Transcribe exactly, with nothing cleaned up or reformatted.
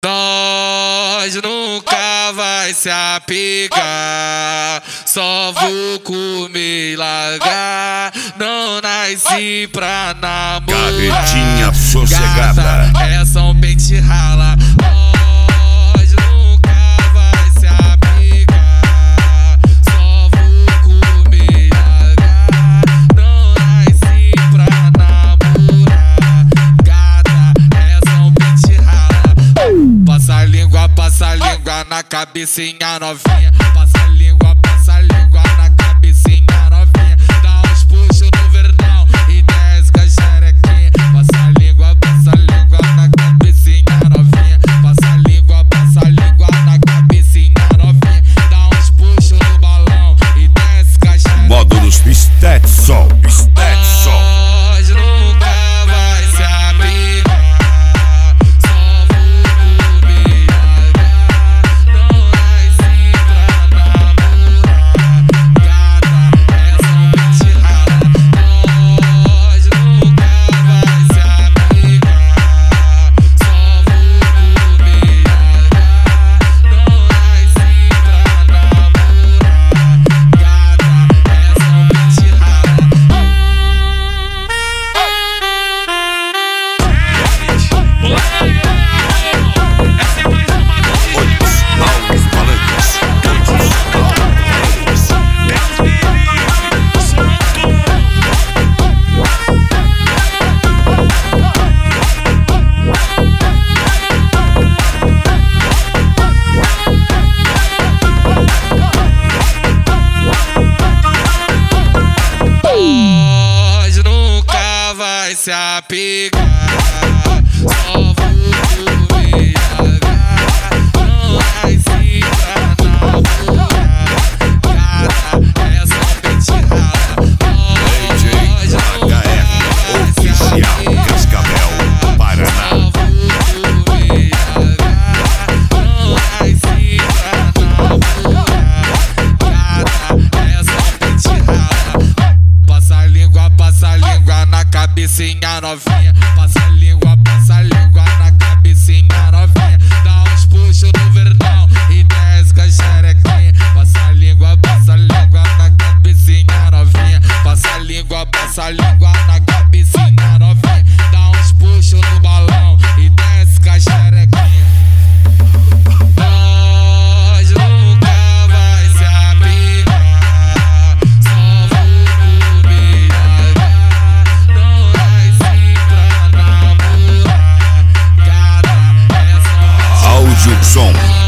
Nós nunca vai se apegar, só vou comer e largar. Não nasci pra namorar. Gavetinha sossegada. Gata, é só um pente rala. Nós nunca vai se apegar, só vou comer e largar. Não nasci pra namorar. Gata, é só um pente rala. Passa a língua, passa a língua na cabecinha novinha. Passa a língua, passa a língua na cabecinha novinha. Dá uns puxos no verdão e desce com a xerequinha. Passa a língua, passa a língua na cabecinha novinha. Passa a língua, passa a língua na cabecinha novinha. Dá uns puxos no balão e desce com a xerequinha. Módulos Stetson, Stetson. Nós nunca vai se apegar, só vou comer e largar. Não nasci pra namorar. Gata, é só um pente rala. Nós nunca vai se apegar, só vou comer e largar. Não nasci pra namorar. Gata, é só um pente rala. Nós nunca vai se apegar, só vou comer e largar. Não nasci pra namorar. Gata, é só um pente rala. D J Nós H nunca F, vai se oficial, apegar, Cascavel, Paraná. só vou comer e largar. Não nasci pra namorar. Gata, é só um pente rala. Passa a língua, passa a língua na cabecinha novinha. Passa a língua, passa a língua na cabecinha novinha. Dá uns puxos no verdão e desce com a xerequinha. Passa a língua, passa a língua na cabecinha novinha. Passa a língua, passa a língua na cabecinha novinha. Dá uns puxos no balão e desce com a xerequinha. Nós nunca vai se apegar, só vou comer e largar. Não nasci pra namorar. Gata, é só um pente rala. Áudio som.